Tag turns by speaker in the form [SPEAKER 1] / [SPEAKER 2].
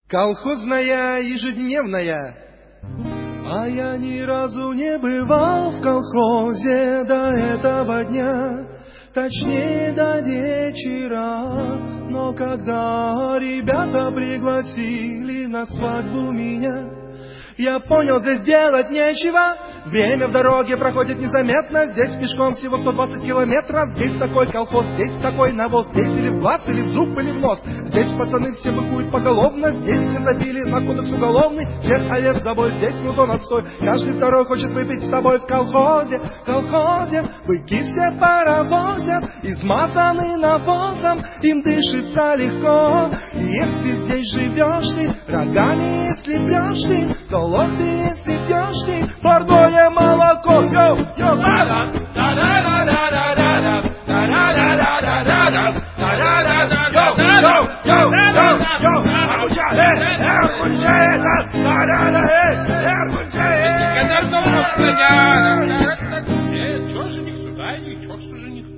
[SPEAKER 1] Колхозная ежедневная. А я ни разу не бывал в колхозе до этого дня, точнее до вечера. Но когда ребята пригласили на свадьбу меня, я понял, здесь делать нечего. Время в дороге проходит незаметно. Здесь пешком всего 120 километров. Здесь такой колхоз, здесь такой навоз. Здесь или в глаз, или в зуб, или в нос. Здесь пацаны все быкуют поголовно. Здесь все забили на кодекс уголовный. Всех овец забой, здесь музон отстой. Каждый второй хочет выпить с тобой в колхозе. Колхозе быки все паровозят, измазаны навозом, им дышится легко. И если здесь живешь ты, рогами если прешь ты, то лох ты, если пьешь ты парное молоко. Йоу, йоу,
[SPEAKER 2] Чё жених сюда, и чё, что жених?